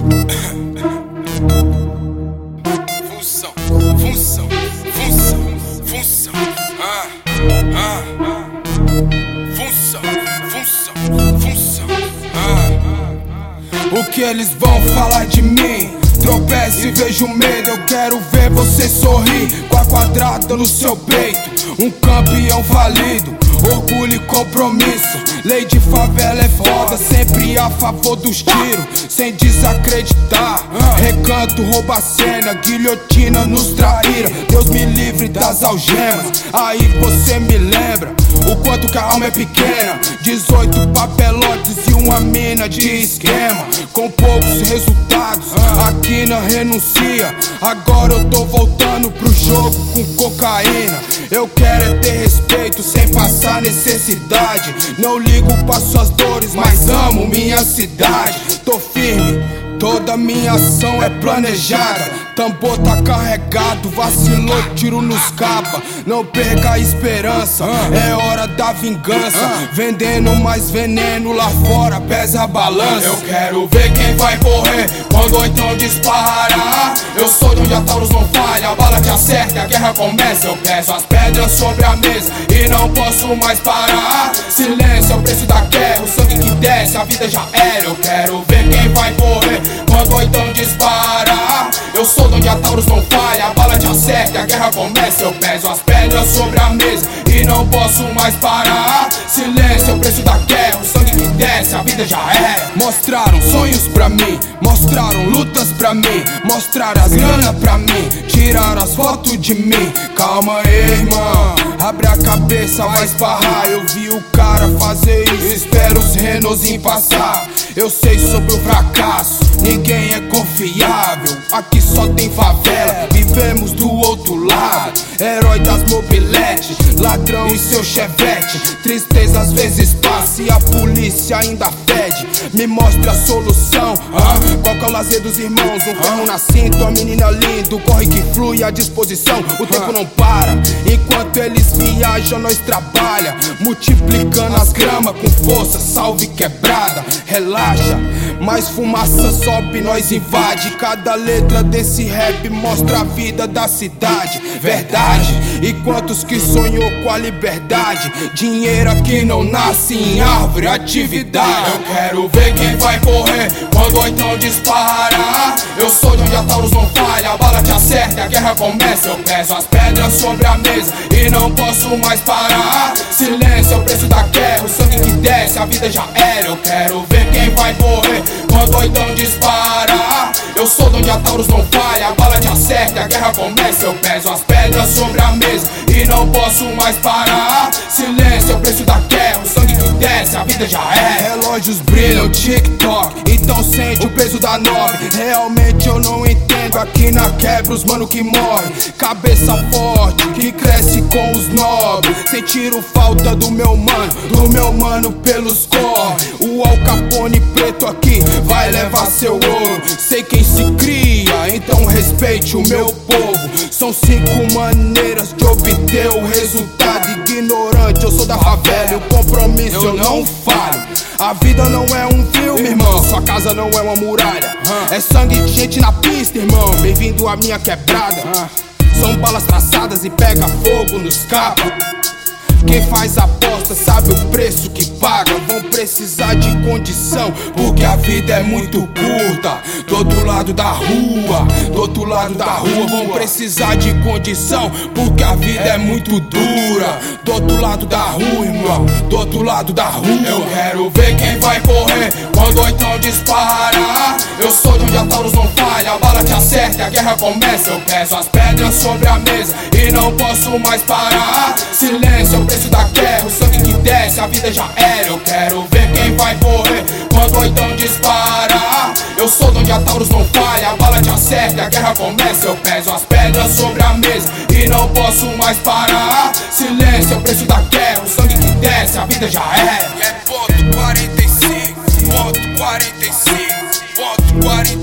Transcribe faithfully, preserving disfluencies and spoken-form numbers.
Função, função, função, função, ah, ah, função, função, função, ah. O que eles vão falar de mim? Tropeço e vejo medo, eu quero ver você sorrir com a quadrada no seu peito. Um campeão falido, orgulho e compromisso. Lei de favela é foda, sempre a favor dos tiros, sem desacreditar. Recanto, rouba a cena, guilhotina nos traíra. Deus me livre das algemas, aí você me lembra o quanto que a alma é pequena. Dezoito papelotes e uma mina de esquema, com poucos resultados, aqui não renuncia. Agora eu tô voltando pro jogo com cocaína. Eu quero é ter respeito sem passar necessidade. Não ligo pra suas dores, mas amo minha cidade. Tô firme, toda minha ação é planejada. Tambor tá carregado, vacilou, tiro nos capa. Não perca a esperança, é hora da vingança. Vendendo mais veneno lá fora, pesa a balança. Eu quero ver quem vai correr quando o então disparar. Eu sou de onde a Taurus não falha, a bala te acerta e a guerra começa. Eu peço as pedras sobre a mesa e não posso mais parar. Silêncio é o preço da guerra, o sangue que desce, a vida já era. Eu quero ver quem vai correr quando o então disparar. Eu sou de onde a Taurus não falha, a bala te acerta e a guerra começa. Eu peso as pedras sobre a mesa e não posso mais parar. Silêncio é o preço da guerra, o sangue que desce, a vida já era. Mostraram sonhos pra mim, mostraram lutas pra mim, mostraram as grana pra mim, tiraram as fotos de mim. Calma aí, irmão, abre a cabeça, vai esparrar. Eu vi o cara fazer isso, espero os renos em passar. Eu sei sobre o fracasso, ninguém é confiável. Aqui só tem favela, vivemos do outro lado. Herói das mobiletes, ladrão e seu chevette. Tristeza às vezes passa e a polícia ainda fede. Me mostra a solução, ah, qual que é o lazer dos irmãos? Um ferro na cinta, uma menina linda, corre que flui à disposição. O tempo não para, enquanto eles viajam nós trabalha, multiplicando as gramas com força, salve quebrada. Relaxa, mais fumaça sobe, nós invade. Cada letra desse rap mostra a vida da cidade. Verdade, e quantos que sonhou com a liberdade? Dinheiro aqui não nasce em árvore, atividade. Eu quero ver quem vai correr quando o então disparar. Eu sou de onde a Taurus não falha, a bala te acerta e a guerra começa. Eu peso as pedras sobre a mesa e não posso mais parar. Silêncio é o preço da guerra, o sangue que desce, a vida já era. Eu quero ver quem vai correr quando o então disparar. Eu sou de onde a Taurus não falha, a bala te acerta e a guerra começa. Eu peso as pedras sobre a mesa e não posso mais parar. Silêncio é o preço da guerra, o sangue que desce, a vida já é. Relógios brilham, TikTok, então sente o peso da nove. Realmente eu não entendo, aqui na quebra os mano que morre. Cabeça forte, que cresce com os nobres. Sentiram falta do meu mano, do meu mano pelos corre. O Al Capone preto aqui vai levar seu ouro. Sei quem se cria, então respeite o meu povo. São cinco maneiras de obter o resultado. Ignorante, eu sou da favela e o compromisso eu não falho. A vida não é um filme, irmão, sua casa não é uma muralha. É sangue de gente na pista, irmão, bem-vindo à minha quebrada. São balas traçadas e pega fogo nos cabos. Quem faz aposta sabe o preço que paga. Vão precisar de condição, porque a vida é muito curta. Do outro lado da rua, do outro lado da rua. Vão precisar de condição, porque a vida é muito dura. Do outro lado da rua, irmão, do outro lado da rua. Eu quero ver quem vai correr quando o então disparar. Eu sou de onde a Taurus não falha, a bala te acerta e a guerra começa. Eu peso as pedras sobre a mesa e não posso mais parar. Silêncio é o preço da guerra, o sangue que desce, a vida já era. Eu quero ver quem vai correr quando o então disparar. Eu sou de onde a Taurus não falha, a bala te acerta e a guerra começa. Eu peso as pedras sobre a mesa e não posso mais parar. Silêncio é o preço da guerra, o sangue que desce, a vida já era. É ponto quarenta e cinco, ponto quarenta e cinco, ponto quarenta e cinco.